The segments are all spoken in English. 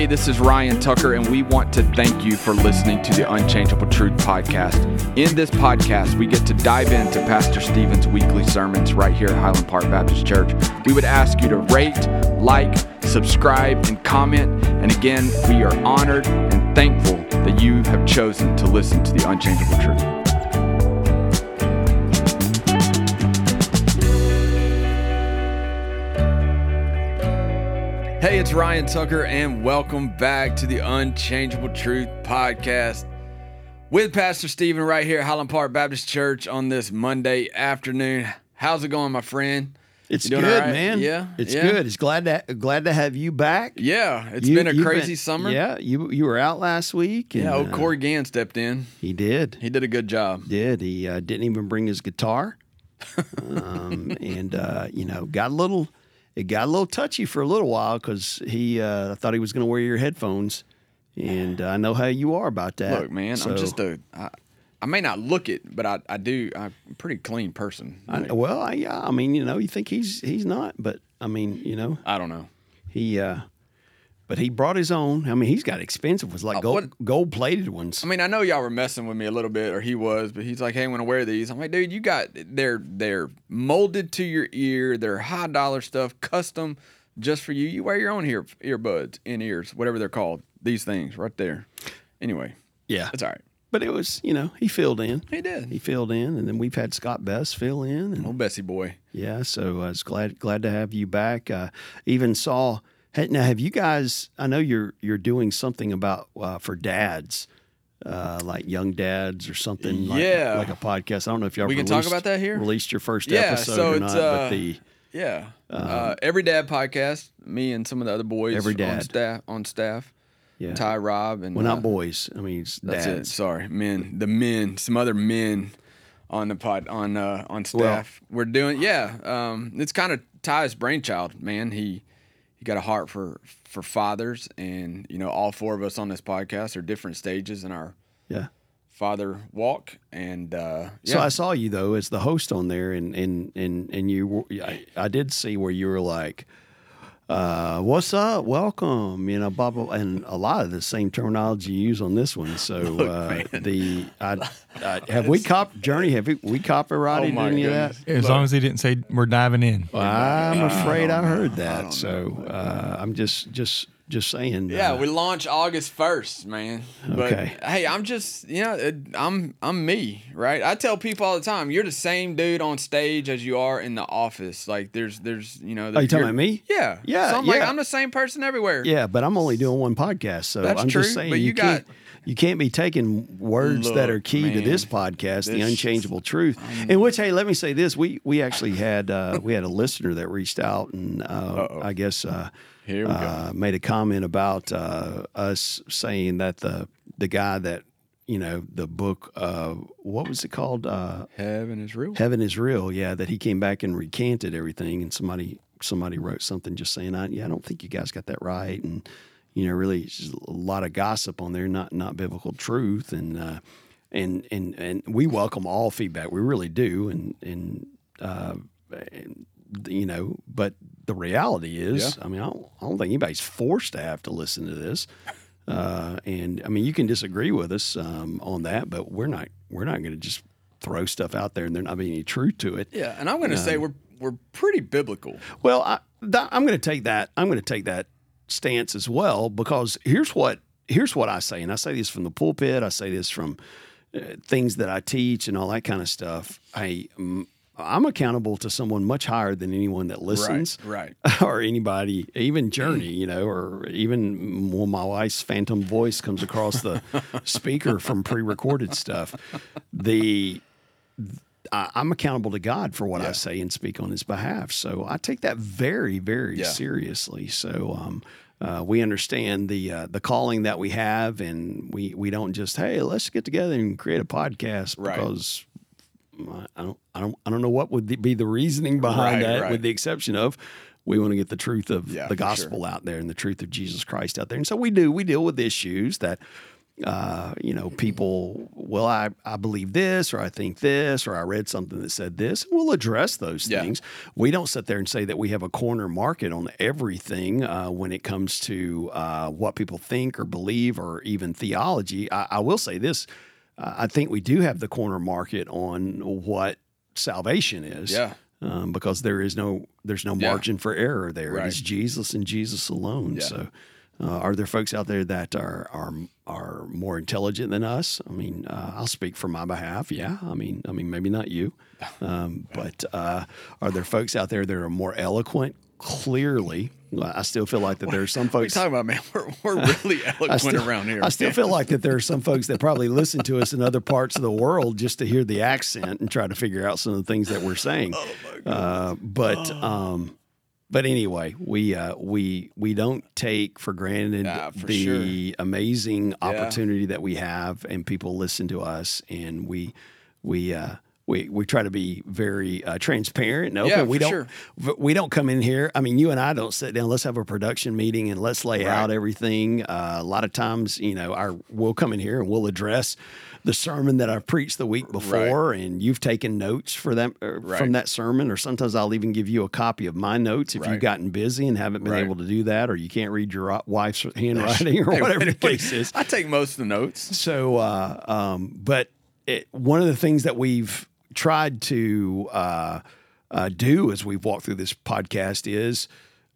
this is Ryan Tucker, and we want to thank you for listening to the Unchangeable Truth podcast. In this podcast, we get to dive into Pastor Stephen's weekly sermons right here at Highland Park Baptist Church. We would ask you to rate, like, subscribe, and comment. And again, we are honored and thankful that you have chosen to listen to the Unchangeable Truth. Hey, it's Ryan Tucker, and welcome back to the Unchangeable Truth podcast with Pastor Stephen right here at Highland Park Baptist Church on this Monday afternoon. How's it going, my friend? It's good, right? Man. Yeah, it's good. It's glad to have you back. Yeah, it's been a crazy summer. Yeah, you were out last week. And, old Corey Gann stepped in. He did. He did a good job. He didn't even bring his guitar, and got a little. It got a little touchy for a little while because I thought he was going to wear your headphones, and I know how you are about that. Look, man, I'm just I may not look it, but I do. I'm a pretty clean person. You think he's not, but I don't know. But he brought his own. I mean, he's got expensive ones, like gold plated ones. I mean, I know y'all were messing with me a little bit, or he was, but he's like, "Hey, I'm gonna wear these." I'm like, "Dude, they're molded to your ear. They're high dollar stuff, custom just for you. You wear your own earbuds, in-ears, whatever they're called. These things right there." Anyway, yeah, it's all right. But it was, he filled in. He did. He filled in, and then we've had Scott Best fill in. And, old Bessie boy. Yeah, so I was glad to have you back. Even saw. Hey, now, have you guys? I know you're doing something about for dads, like young dads or something. Like a podcast. I don't know if y'all. We can talk about that here. Released your first episode so or not? Every Dad podcast. Me and some of the other boys. Every Dad on staff. Yeah. Ty, Rob, and not boys. I mean, it's that's dads. it. Sorry, men. The men. Some other men on the pod on staff. We're doing. It's kind of Ty's brainchild, man. He got a heart for fathers, and all four of us on this podcast are different stages in our father walk. And so I saw you though as the host on there, and you. I did see where you were like, "What's up? Welcome," blah blah, and a lot of the same terminology you use on this one. So have we copyrighted any of that? As long as he didn't say we're diving in. Well, I'm afraid I heard that. So I'm just saying. Yeah, we launch August 1st, man. But, okay. Hey, I'm just I'm me, right? I tell people all the time, you're the same dude on stage as you are in the office. Like there's Are you talking about me? Yeah. Yeah. So I'm the same person everywhere. Yeah, but I'm only doing one podcast, so That's I'm true, just saying but you can't be taking words that are key to this podcast, the Unchangeable Truth. In which, hey, let me say this: we actually had a listener that reached out and I guess Here we go. Made a comment about us saying that the guy that the book what was it called? Heaven is real. Heaven is real. Yeah, that he came back and recanted everything, and somebody wrote something just saying, I don't think you guys got that right, and really it's just a lot of gossip on there, not biblical truth, and we welcome all feedback, we really do, and but the reality is, I mean, I don't think anybody's forced to have to listen to this, and I mean, you can disagree with us on that, but we're not going to just throw stuff out there and there not be any truth to it. Yeah, and I'm going to say we're pretty biblical. Well, I'm going to take that. I'm going to take that stance as well, because here's what I say, and I say this from the pulpit. I say this from things that I teach and all that kind of stuff. I'm accountable to someone much higher than anyone that listens, right? Or anybody, even Journey, or even when my wife's phantom voice comes across the speaker from pre-recorded stuff. I'm accountable to God for what I say and speak on His behalf. So I take that very, very seriously. So we understand the calling that we have, and we don't just, hey, let's get together and create a podcast because I don't know what would be the reasoning behind that, with the exception of we want to get the truth of the gospel out there and the truth of Jesus Christ out there. And so we deal with issues that people well, I believe this, or I think this, or I read something that said this. We'll address those things. We don't sit there and say that we have a corner market on everything when it comes to what people think or believe or even theology. I will say this. I think we do have the corner market on what salvation is. Yeah. Because there's no margin for error there. Right. It's Jesus and Jesus alone. Yeah. So, are there folks out there that are more intelligent than us? I mean, I'll speak for my behalf. Yeah. I mean, maybe not you, but are there folks out there that are more eloquent? Clearly, I still feel like that there are some folks. What are you talking about, man? We're really eloquent around here. I still feel like that there are some folks that probably listen to us in other parts of the world just to hear the accent and try to figure out some of the things that we're saying. Oh my God. But anyway, we don't take for granted the amazing opportunity that we have, and people listen to us, and we try to be very transparent and open. We don't come in here. I mean, you and I don't sit down. Let's have a production meeting and let's lay out everything. A lot of times, we'll come in here and we'll address the sermon that I preached the week before, and you've taken notes for them from that sermon. Or sometimes I'll even give you a copy of my notes if you've gotten busy and haven't been able to do that, or you can't read your wife's handwriting or whatever the case is. I take most of the notes. So, but one of the things that we've tried to do as we've walked through this podcast is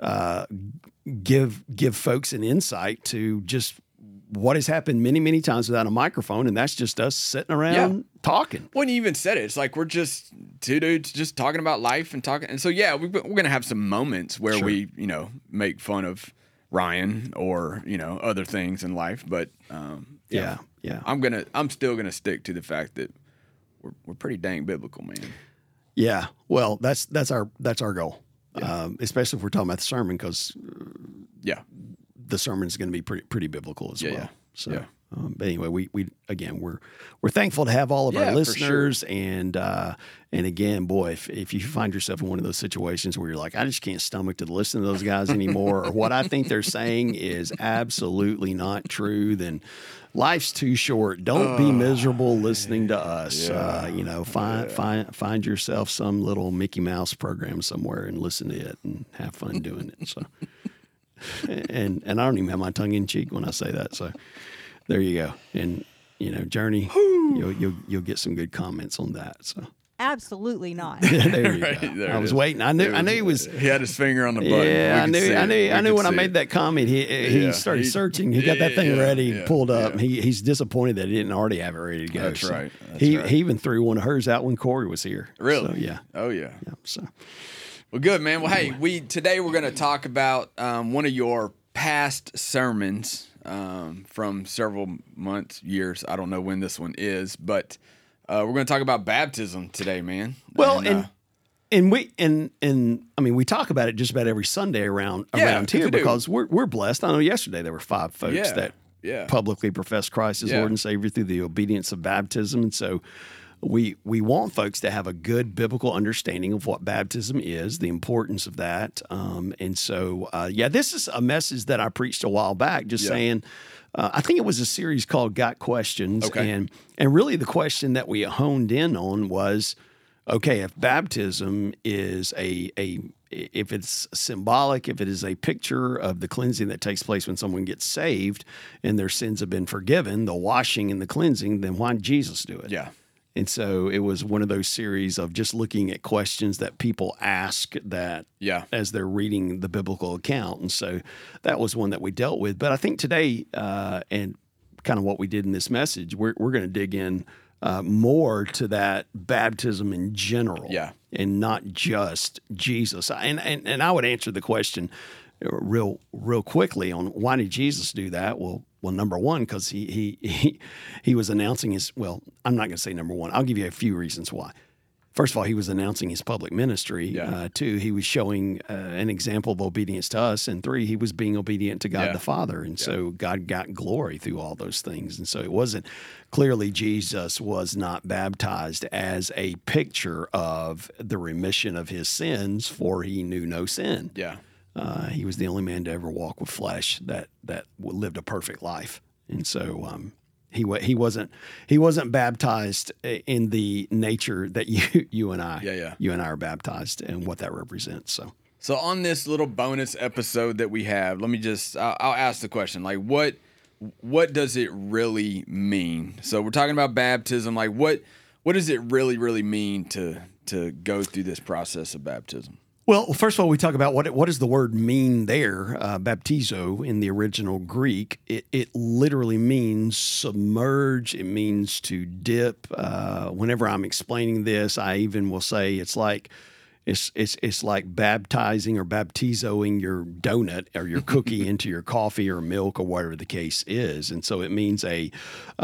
give folks an insight to just what has happened many, many times without a microphone, and that's just us sitting around talking. When you even said it, it's like we're just two dudes just talking about life and talking. And so, we're going to have some moments where we, make fun of Ryan or, other things in life. But, I'm still going to stick to the fact that we're pretty dang biblical, man. Yeah. Well, that's our goal, especially if we're talking about the sermon, because the sermon is going to be pretty biblical as well. Yeah. So, but anyway, we're thankful to have all of our listeners, and again, boy, if you find yourself in one of those situations where you're like, I just can't stomach to listen to those guys anymore, or what I think they're saying is absolutely not true, then life's too short. Don't be miserable listening to us. Find yourself some little Mickey Mouse program somewhere and listen to it and have fun doing it. So, and I don't even have my tongue in cheek when I say that. So there you go. And Journey, you'll get some good comments on that. So. Absolutely not. There you go. I was waiting. I knew he was. He had his finger on the button. Yeah, I knew when I made that comment, he started searching. He got that thing ready, pulled up. And he's disappointed that he didn't already have it ready to go. That's right. He even threw one of hers out when Corey was here. Really? So, yeah. Oh yeah. So. Well, good, man. Well, hey, today we're going to talk about one of your past sermons from several months, years. I don't know when this one is, but we're going to talk about baptism today, man. Well, we talk about it just about every Sunday around here because we're blessed. I know yesterday there were 5 folks that publicly professed Christ as Lord and Savior through the obedience of baptism, and so. We want folks to have a good biblical understanding of what baptism is, the importance of that. And so, this is a message that I preached a while back, just saying, I think it was a series called Got Questions. Okay. And really the question that we honed in on was, okay, if baptism is if it's symbolic, if it is a picture of the cleansing that takes place when someone gets saved and their sins have been forgiven, the washing and the cleansing, then why did Jesus do it? Yeah. And so it was one of those series of just looking at questions that people ask that as they're reading the biblical account. And so that was one that we dealt with. But I think today, and kind of what we did in this message, we're going to dig in more to that baptism in general and not just Jesus. And I would answer the question real quickly on why did Jesus do that? Well, number one, because he was announcing his. Well, I'm not going to say number one. I'll give you a few reasons why. First of all, he was announcing his public ministry. 2, he was showing an example of obedience to us. And 3, he was being obedient to God the Father. And so God got glory through all those things. And so it wasn't clearly Jesus was not baptized as a picture of the remission of his sins, for he knew no sin. Yeah. He was the only man to ever walk with flesh that lived a perfect life. And so He wasn't baptized in the nature that you and I are baptized, and what that represents. So on this little bonus episode that we have, I'll ask the question, like, what does it really mean? So we're talking about baptism. Like, what does it really mean to go through this process of baptism? Well, first of all, we talk about what does the word mean there, baptizo in the original Greek. It literally means submerge. It means to dip. Whenever I'm explaining this, I even will say it's like baptizing or baptizoing your donut or your cookie into your coffee or milk or whatever the case is. And so it means a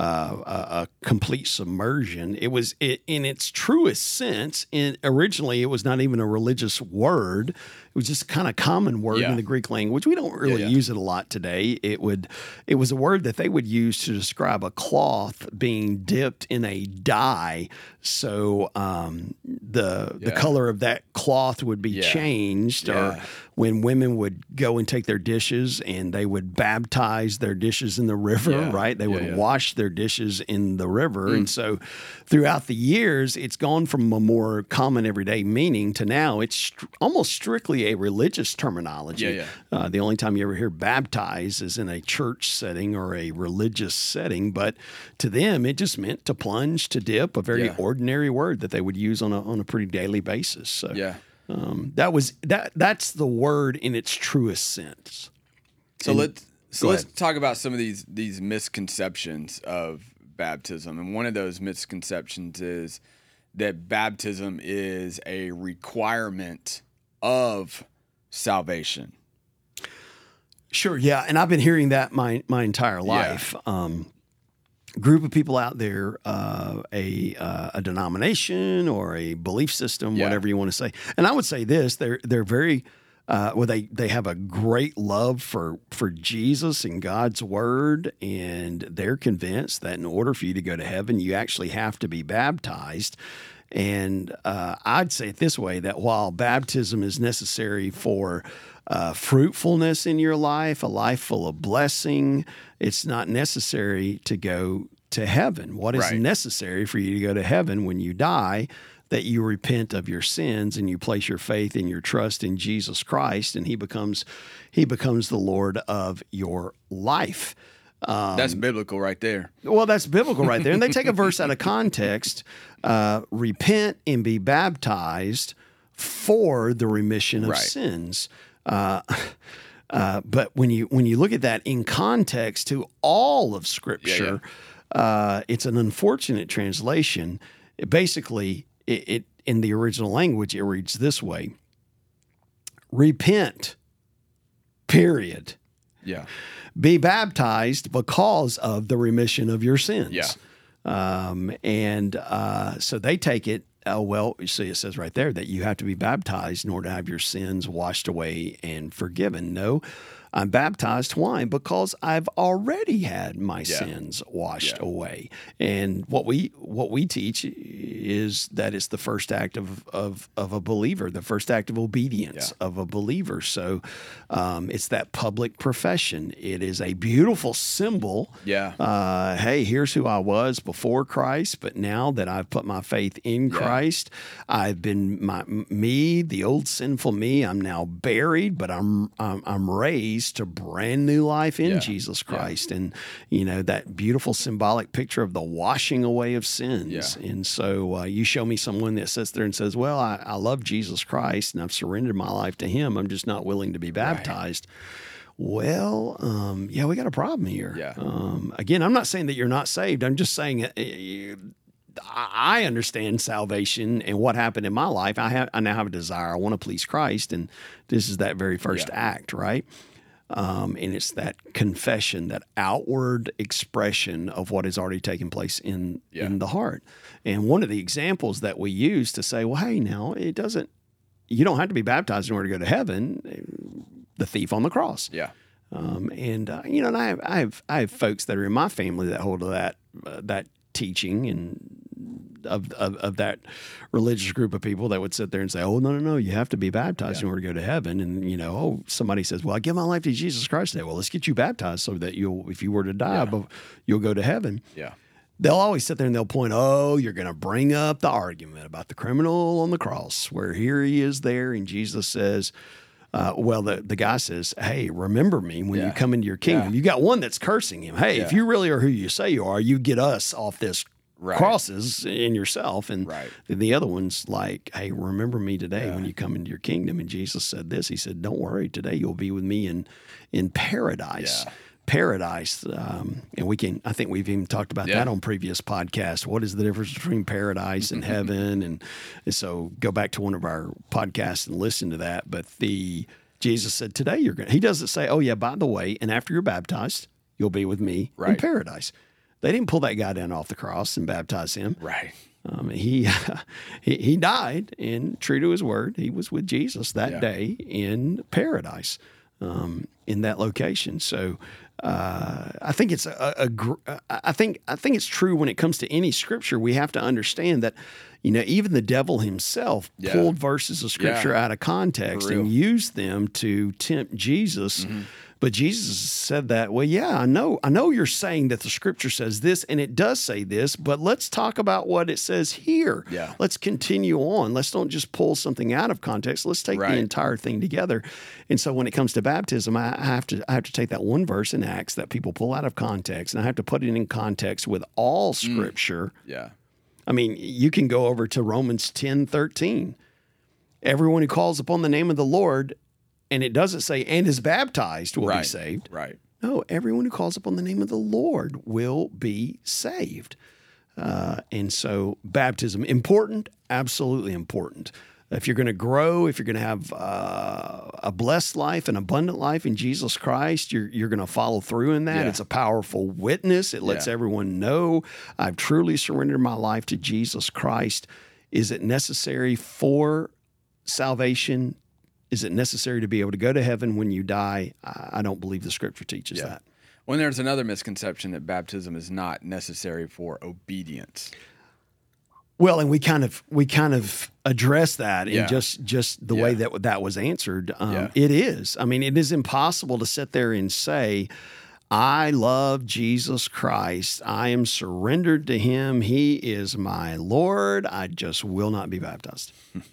complete submersion. It was in its truest sense. Originally, it was not even a religious word. It was just kind of common word in the Greek language. We don't really use it a lot today. It was a word that they would use to describe a cloth being dipped in a dye. So the color of that cloth would be changed, or when women would go and take their dishes and they would baptize their dishes in the river, right? They would wash their dishes in the river. And so throughout the years, it's gone from a more common everyday meaning to now it's almost strictly a religious terminology. The only time you ever hear baptize is in a church setting or a religious setting, but to them, it just meant to plunge, to dip, a very ordinary word that they would use on a pretty daily basis. So that's the word in its truest sense. So let's talk about some of these misconceptions of baptism. And one of those misconceptions is that baptism is a requirement of salvation. Sure, yeah, and I've been hearing that my entire life. Group of people out there, a denomination or a belief system, whatever you want to say. And I would say this: they're very they have a great love for Jesus and God's word, and they're convinced that in order for you to go to heaven, you actually have to be baptized. And I'd say it this way, that while baptism is necessary for fruitfulness in your life, a life full of blessing, it's not necessary to go to heaven. What is necessary for you to go to heaven when you die, that you repent of your sins and you place your faith and your trust in Jesus Christ, and He becomes the Lord of your life. That's biblical right there. Well, that's biblical right there. And they take a verse out of context, repent and be baptized for the remission of sins. But when you look at that in context to all of Scripture, it's an unfortunate translation. It in the original language, it reads this way: repent, period. Yeah. Be baptized because of the remission of your sins. So they take it, you see, it says right there that you have to be baptized in order to have your sins washed away and forgiven. No, I'm baptized. Why? Because I've already had my sins washed away. And what we teach is that it's the first act of a believer, the first act of obedience of a believer. So it's that public profession. It is a beautiful symbol. Hey, here's who I was before Christ, but now that I've put my faith in Christ, I've been the old sinful me. I'm now buried, but I'm raised to brand new life in Jesus Christ. And, that beautiful symbolic picture of the washing away of sins. And so you show me someone that sits there and says, well, I love Jesus Christ and I've surrendered my life to Him. I'm just not willing to be baptized. Well, we got a problem here. Again, I'm not saying that you're not saved. I'm just saying I understand salvation and what happened in my life. I now have a desire. I want to please Christ, and this is that very first act, right? And it's that confession, that outward expression of what has already taken place in the heart. And one of the examples that we use to say, well, hey, now you don't have to be baptized in order to go to heaven. The thief on the cross. And I have folks that are in my family that hold to that teaching, and of that religious group of people that would sit there and say, "Oh, no, you have to be baptized in order to go to heaven." And somebody says, "Well, I give my life to Jesus Christ today." Well, let's get you baptized so that if you were to die, you'll go to heaven. Yeah. They'll always sit there and they'll point, "Oh, you're going to bring up the argument about the criminal on the cross, where here he is there, and Jesus says." The guy says, "Hey, remember me when you come into your kingdom." You got one that's cursing him. "Hey, if you really are who you say you are, you get us off this crosses in yourself." And the other one's like, "Hey, remember me today when you come into your kingdom." And Jesus said this. He said, "Don't worry, today you'll be with me in paradise." Yeah. Paradise, and I think we've even talked about that on previous podcasts. What is the difference between paradise and heaven? And so go back to one of our podcasts and listen to that. But Jesus said, today he doesn't say, "Oh yeah, by the way, and after you're baptized, you'll be with me in paradise." They didn't pull that guy down off the cross and baptize him. Right. He died, and true to his word, he was with Jesus that day in paradise, in that location. So, I think it's I think it's true when it comes to any scripture. We have to understand that, even the devil himself pulled verses of scripture out of context and used them to tempt Jesus. Mm-hmm. But Jesus said that, "Well, yeah, I know you're saying that the scripture says this, and it does say this, but let's talk about what it says here. Yeah. Let's continue on. Let's don't just pull something out of context. Let's take the entire thing together." And so when it comes to baptism, I have to take that one verse in Acts that people pull out of context, and I have to put it in context with all scripture. Yeah. I mean, you can go over to Romans 10:13. Everyone who calls upon the name of the Lord, and it doesn't say, "and is baptized," will be saved. Right. No, everyone who calls upon the name of the Lord will be saved. And so baptism, important, absolutely important. If you're going to grow, if you're going to have a blessed life, an abundant life in Jesus Christ, you're going to follow through in that. Yeah. It's a powerful witness. It lets everyone know, I've truly surrendered my life to Jesus Christ. Is it necessary for salvation? Is it necessary to be able to go to heaven when you die? I don't believe the scripture teaches that. Well, there's another misconception that baptism is not necessary for obedience. Well, and we kind of address that in just the way that was answered. It is. I mean, it is impossible to sit there and say, "I love Jesus Christ. I am surrendered to him. He is my Lord. I just will not be baptized."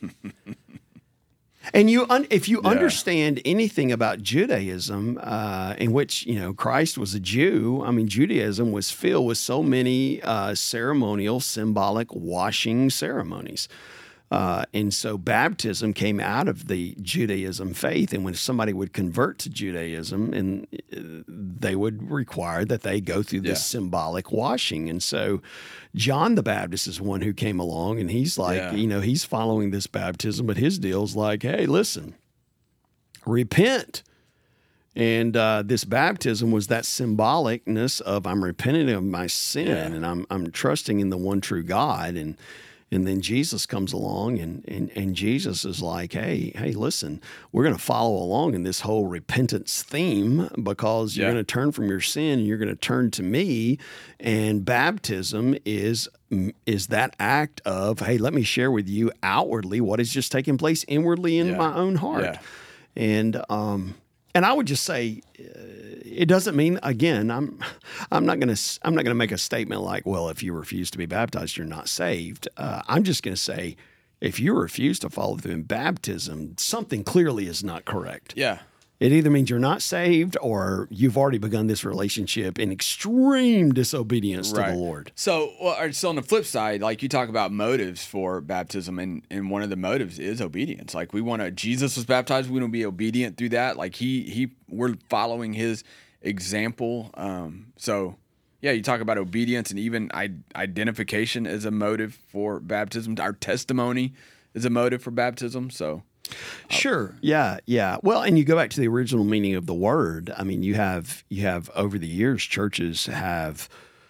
And if you understand anything about Judaism, in which Christ was a Jew, I mean, Judaism was filled with so many ceremonial, symbolic washing ceremonies. And so baptism came out of the Judaism faith. And when somebody would convert to Judaism, and they would require that they go through this symbolic washing. And so John the Baptist is one who came along, and he's like, he's following this baptism, but his deal's like, "Hey, listen, repent." And this baptism was that symbolicness of, I'm repenting of my sin, and I'm trusting in the one true God. And then Jesus comes along, and Jesus is like, hey, listen, we're going to follow along in this whole repentance theme, because you're going to turn from your sin and you're going to turn to me. And baptism is that act of, hey, let me share with you outwardly what has just taken place inwardly in my own heart. Yeah. And I would just say, it doesn't mean, again, I'm not going to make a statement like, well, if you refuse to be baptized, you're not saved. I'm just going to say, if you refuse to follow through in baptism, something clearly is not correct. Yeah. It either means you're not saved, or you've already begun this relationship in extreme disobedience to the Lord. So on the flip side, like you talk about motives for baptism, and one of the motives is obedience. Like Jesus was baptized, we want to be obedient through that. Like we're following his example. So you talk about obedience, and even identification is a motive for baptism. Our testimony is a motive for baptism. So. Sure. Yeah. Well, and you go back to the original meaning of the word. I mean, you have over the years, churches have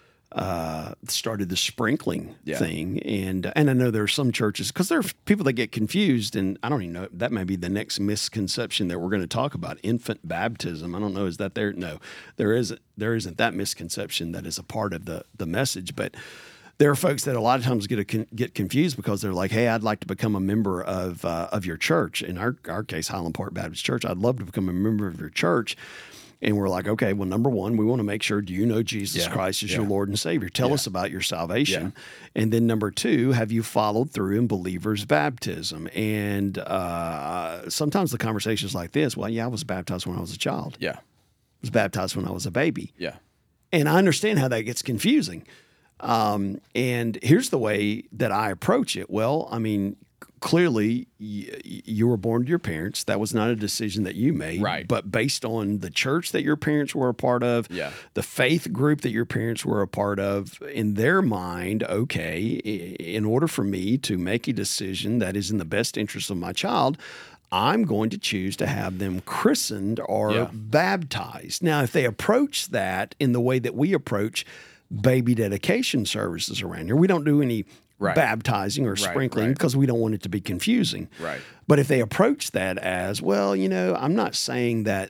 started the sprinkling thing, and I know there are some churches, because there are people that get confused, and I don't even know, that may be the next misconception that we're going to talk about, infant baptism. I don't know, is that there? No, there isn't that misconception that is a part of the message, but there are folks that a lot of times get confused because they're like, hey, I'd like to become a member of your church. In our case, Highland Park Baptist Church, I'd love to become a member of your church. And we're like, okay, well, number one, we want to make sure, do you know Jesus Christ as your Lord and Savior? Tell us about your salvation. Yeah. And then number two, have you followed through in believer's baptism? And sometimes the conversation is like this. Well, I was baptized when I was a child. Yeah. I was baptized when I was a baby. Yeah. And I understand how that gets confusing. And here's the way that I approach it. Well, I mean, clearly you were born to your parents. That was not a decision that you made. Right. But based on the church that your parents were a part of, the faith group that your parents were a part of, in their mind, okay, in order for me to make a decision that is in the best interest of my child, I'm going to choose to have them christened or baptized. Now, if they approach that in the way that we approach baby dedication services around here, we don't do any baptizing or sprinkling because we don't want it to be confusing. Right. But if they approach that as, well, I'm not saying that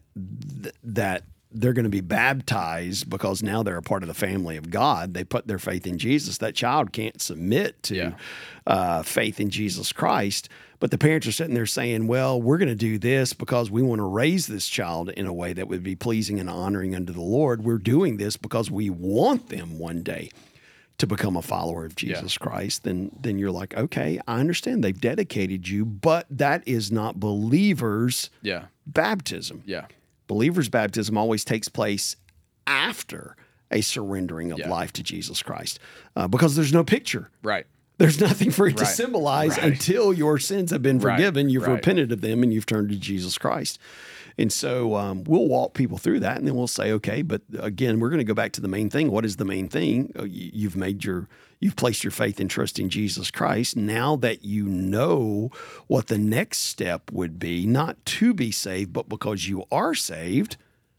they're going to be baptized because now they're a part of the family of God. They put their faith in Jesus. That child can't submit to faith in Jesus Christ. But the parents are sitting there saying, well, we're going to do this because we want to raise this child in a way that would be pleasing and honoring unto the Lord. We're doing this because we want them one day to become a follower of Jesus Christ. Then you're like, okay, I understand they've dedicated you, but that is not believers' baptism. Yeah. Believers' baptism always takes place after a surrendering of life to Jesus Christ because there's no picture. Right. There's nothing for it to symbolize until your sins have been forgiven, you've repented of them, and you've turned to Jesus Christ. And so we'll walk people through that, and then we'll say, okay, but again, we're going to go back to the main thing. What is the main thing? You've placed your faith and trust in Jesus Christ. Now that you know what the next step would be, not to be saved, but because you are saved,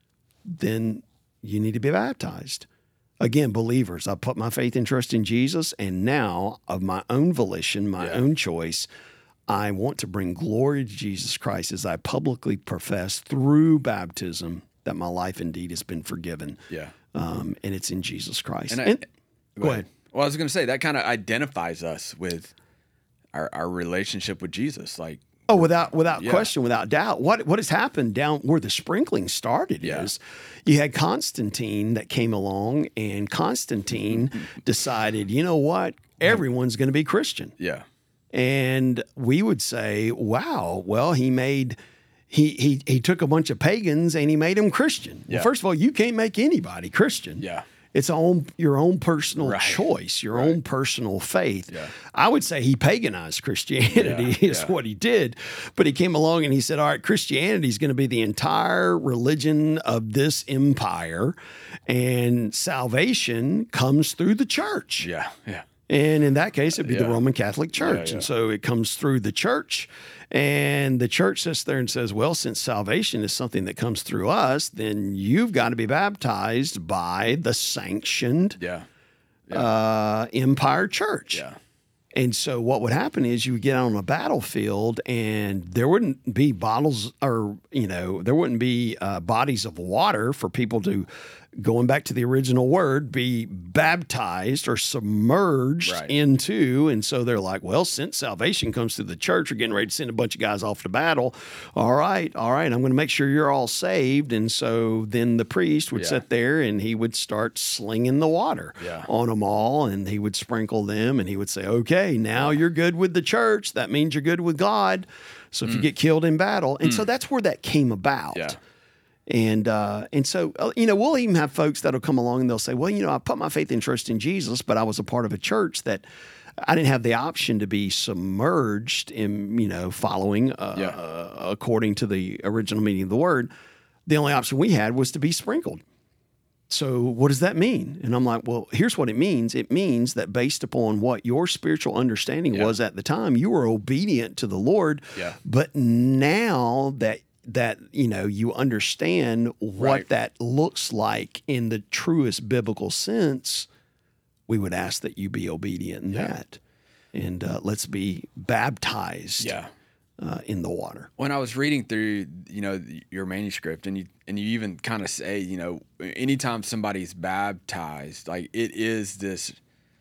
then you need to be baptized. Again, believers, I put my faith and trust in Jesus, and now of my own volition, my own choice, I want to bring glory to Jesus Christ as I publicly profess through baptism that my life indeed has been forgiven. Yeah. And it's in Jesus Christ. Go ahead. Well, I was going to say, that kind of identifies us with our relationship with Jesus. Like, oh, without question, without doubt. What has happened down where the sprinkling started is you had Constantine that came along, and Constantine decided, you know what? Everyone's going to be Christian. Yeah. And we would say, wow, well, he took a bunch of pagans and he made them Christian. Yeah. Well, first of all, you can't make anybody Christian. Yeah. It's your own personal choice, your own personal faith. Yeah. I would say he paganized Christianity is what he did. But he came along and he said, all right, Christianity is going to be the entire religion of this empire, and salvation comes through the church. Yeah, yeah. And in that case, it'd be the Roman Catholic Church. And so it comes through the church, and the church sits there and says, well, since salvation is something that comes through us, then you've got to be baptized by the sanctioned Empire Church. Yeah. And so what would happen is you would get out on a battlefield, and there wouldn't be bottles or, there wouldn't be bodies of water for people to, going back to the original word, be baptized or submerged into. And so they're like, well, since salvation comes through the church, we're getting ready to send a bunch of guys off to battle. All right, I'm going to make sure you're all saved. And so then the priest would sit there and he would start slinging the water on them all, and he would sprinkle them, and he would say, okay, now you're good with the church. That means you're good with God. So if you get killed in battle. And so that's where that came about. Yeah. And so, we'll even have folks that'll come along and they'll say, well, I put my faith and trust in Jesus, but I was a part of a church that I didn't have the option to be submerged in, following according to the original meaning of the word. The only option we had was to be sprinkled. So what does that mean? And I'm like, well, here's what it means. It means that based upon what your spiritual understanding was at the time, you were obedient to the Lord. Yeah. But now that you understand what that looks like in the truest biblical sense, we would ask that you be obedient in that. And let's be baptized in the water. When I was reading through, your manuscript, and you even kind of say, anytime somebody's baptized, like it is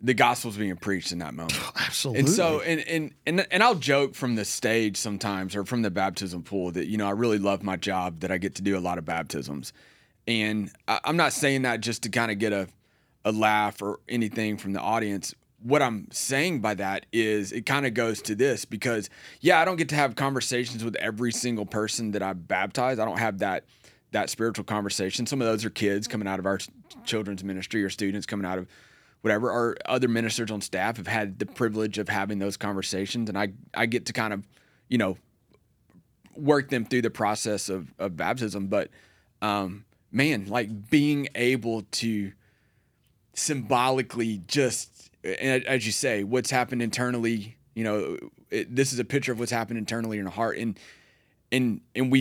the gospel's being preached in that moment. Absolutely. And so, and I'll joke from the stage sometimes, or from the baptism pool, that, I really love my job, that I get to do a lot of baptisms. And I'm not saying that just to kind of get a laugh or anything from the audience. What I'm saying by that is it kind of goes to this, because I don't get to have conversations with every single person that I baptize. I don't have that spiritual conversation. Some of those are kids coming out of our children's ministry, or students coming out of whatever, or other ministers on staff have had the privilege of having those conversations. And I get to kind of, work them through the process of baptism. But, man, like being able to symbolically just, as you say, what's happened internally, this is a picture of what's happened internally in our heart. And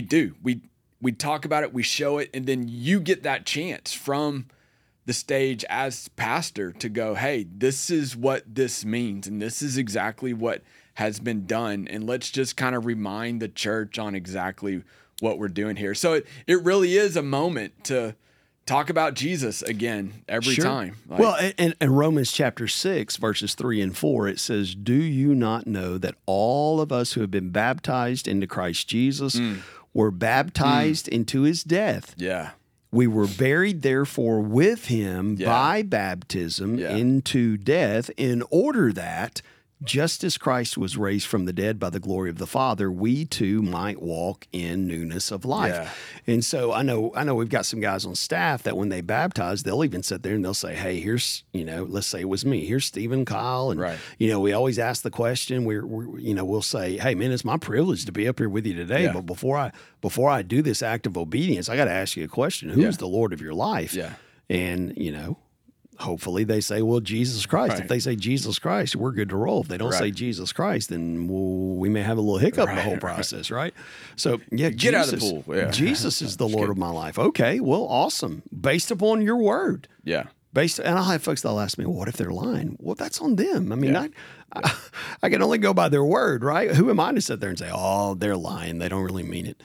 we talk about it, we show it, and then you get that chance from the stage as pastor to go, hey, this is what this means, and this is exactly what has been done, and let's just kind of remind the church on exactly what we're doing here. So it really is a moment to talk about Jesus again every time. Well, in Romans chapter 6, verses 3 and 4, it says, do you not know that all of us who have been baptized into Christ Jesus were baptized into his death? Yeah. We were buried, therefore, with him by baptism into death, in order that, just as Christ was raised from the dead by the glory of the Father, we too might walk in newness of life. Yeah. And so I know we've got some guys on staff that when they baptize, they'll even sit there and they'll say, hey, here's, let's say it was me. Here's Stephen Kyle. And, we always ask the question, we'll say, hey, man, it's my privilege to be up here with you today. But before I do this act of obedience, I got to ask you a question. Who is the Lord of your life? Yeah. And, hopefully they say, well, Jesus Christ. If they say Jesus Christ, we're good to roll. If they don't say Jesus Christ, then we may have a little hiccup in the whole process, right? So, get out of the pool. Yeah. Jesus is the Lord of my life. Okay, well, awesome. Based upon your word. Yeah. And I'll have folks that'll ask me, well, what if they're lying? Well, that's on them. I mean, I can only go by their word, right? Who am I to sit there and say, oh, they're lying, they don't really mean it?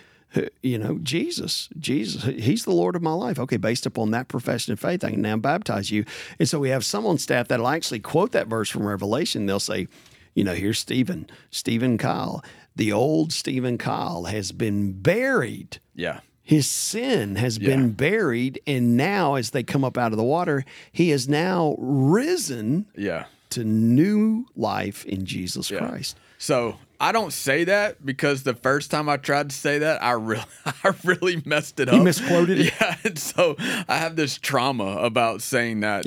Jesus, he's the Lord of my life. Okay, based upon that profession of faith, I can now baptize you. And so we have some on staff that'll actually quote that verse from Revelation. They'll say, here's Stephen Kyle. The old Stephen Kyle has been buried. Yeah. His sin has been buried, and now as they come up out of the water, he has now risen to new life in Jesus Christ. So I don't say that because the first time I tried to say that, I really messed it up. You misquoted it? Yeah. And so I have this trauma about saying that,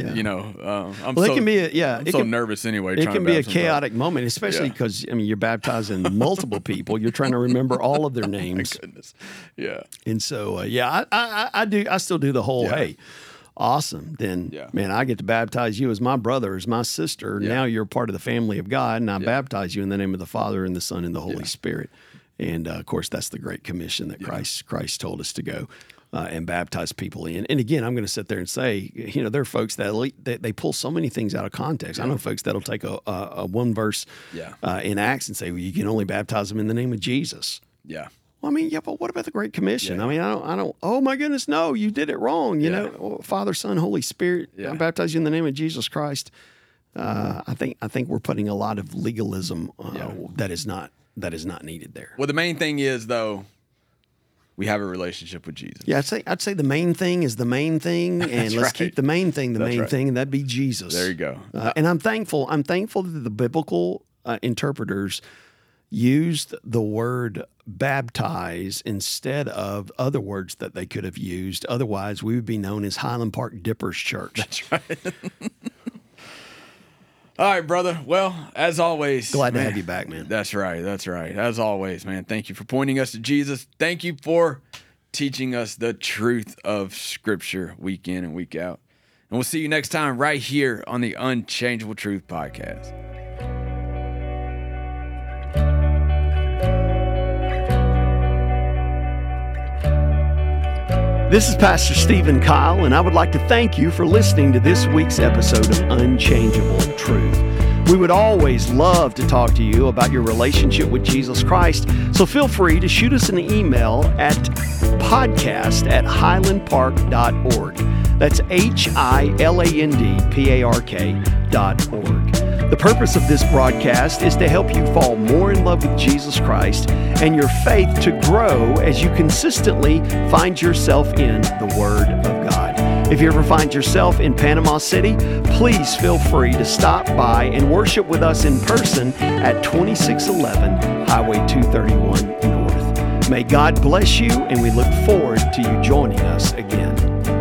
I'm so nervous anyway. It can be a chaotic moment, especially because, you're baptizing multiple people. You're trying to remember all of their names. My goodness. Yeah. And so, I still do the whole, hey, awesome. Then, man, I get to baptize you as my brother, as my sister. Yeah. Now you're part of the family of God, and I baptize you in the name of the Father and the Son and the Holy Spirit. And, of course, that's the Great Commission that Christ told us to go and baptize people in. And, again, I'm going to sit there and say, there are folks that they pull so many things out of context. I know folks that'll take a one verse in Acts and say, well, you can only baptize them in the name of Jesus. Yeah. Well, but what about the Great Commission? Yeah. I don't, oh my goodness, no, you did it wrong. Father, Son, Holy Spirit, I baptize you in the name of Jesus Christ. I think we're putting a lot of legalism that is not needed there. Well, the main thing is, though, we have a relationship with Jesus. Yeah, I'd say the main thing is the main thing, and let's keep the main thing thing, and that'd be Jesus. There you go. And I'm thankful that the biblical interpreters used the word baptize instead of other words that they could have used. Otherwise, we would be known as Highland Park Dippers Church. That's right. All right, brother. Well, as always. Glad to have you back, man. That's right. As always, man. Thank you for pointing us to Jesus. Thank you for teaching us the truth of Scripture week in and week out. And we'll see you next time right here on the Unchangeable Truth Podcast. This is Pastor Stephen Kyle, and I would like to thank you for listening to this week's episode of Unchangeable Truth. We would always love to talk to you about your relationship with Jesus Christ, so feel free to shoot us an email at podcast@highlandpark.org. That's HILANDPARK.org. The purpose of this broadcast is to help you fall more in love with Jesus Christ and your faith to grow as you consistently find yourself in the Word of God. If you ever find yourself in Panama City, please feel free to stop by and worship with us in person at 2611 Highway 231 North. May God bless you, and we look forward to you joining us again.